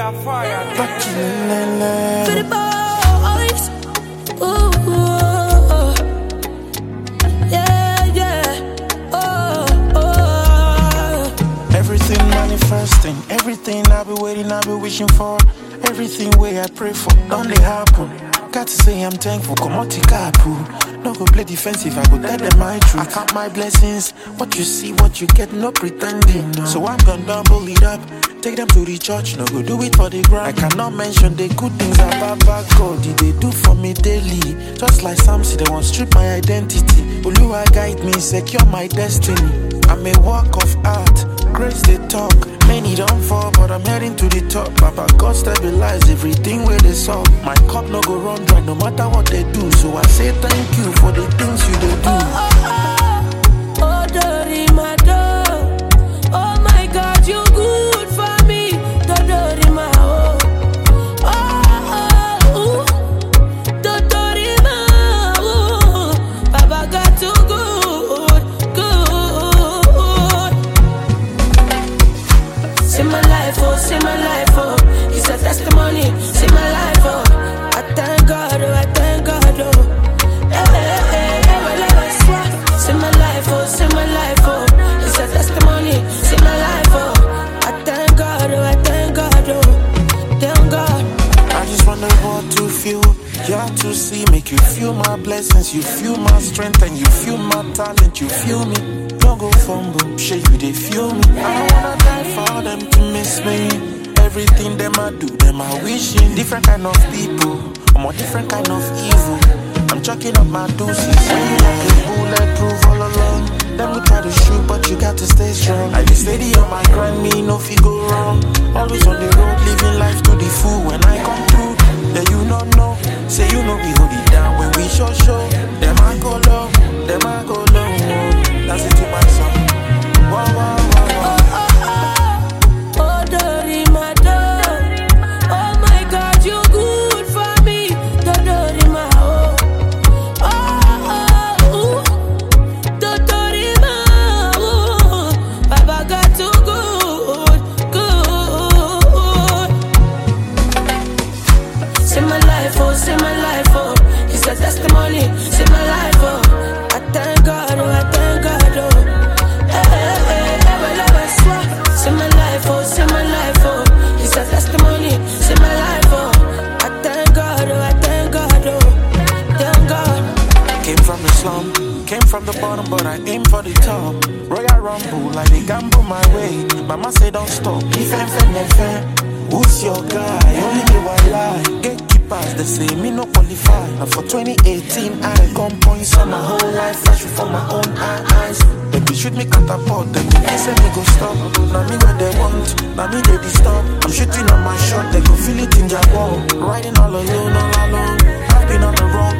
For the boys. Ooh, yeah. Oh. Everything manifesting, everything I be waiting, I be wishing for. Everything where I pray for, don't they happen? Got to say I'm thankful, come on, Tikapu. No go play defensive, I go tell them my truth. I count my blessings, what you see, what you get, no pretending. No. So I'm gonna double it up, take them to the church, no go do it for the ground. I cannot mention the good things about God, they do for me daily. Just like Samson, they won't strip my identity. Oluwa guide me, secure my destiny. I'm a work of art, grace they talk. Many don't fall, but I'm heading to the top. Papa God stabilize everything where they saw. My cup no go run dry, no matter what they do. So I say thank you for the things you do. Oh, Dorima, oh my God, you good for me. Dorima, Dorima, Papa got too good. See my life, oh, it's a testimony. See my life, oh, I thank God, oh. See my life, oh, it's a testimony. See my life, oh, I thank God, oh. Thank God. I just wonder what to feel. You to see, make you feel my blessings, you feel my strength, and you feel my talent, you feel me. Don't go fumble, shake you, they feel me. I don't wanna die for them to miss me. Everything them I do, them I wishing. Different kind of people, I'm a different kind of evil. I'm chucking up my doses, when you like a bulletproof all along. Them will try to shoot, but you got to stay strong. I be steady on my grind, me no feel go wrong. Always on the road, living life to the full. When I come through, yeah you don't know. Say you know we hold it down when we show. Them I go low, that's it to my song. Wow. Oh, Dorima, oh my God, you good for me. Dorima, Dorima, Papa got too good. See my life, oh, it's a testimony. See my life, oh, I thank God, oh. See my life, oh, it's a testimony. See my life, oh, I thank God, oh. Thank God. Came from the slum, came from the bottom, but I aim for the top. Royal Rumble, like they gamble my way. Mama say don't stop, if who's your guy? Only me white lie. Gatekeepers, they say me no qualify. And for 2018, I come points on my whole life, fresh from my own eyes. They shoot me catapult, they say me go stop. Now me what they want, now me they disturb. I'm shooting on my shot, they can feel it in their wall. Riding all alone. I've been on the road,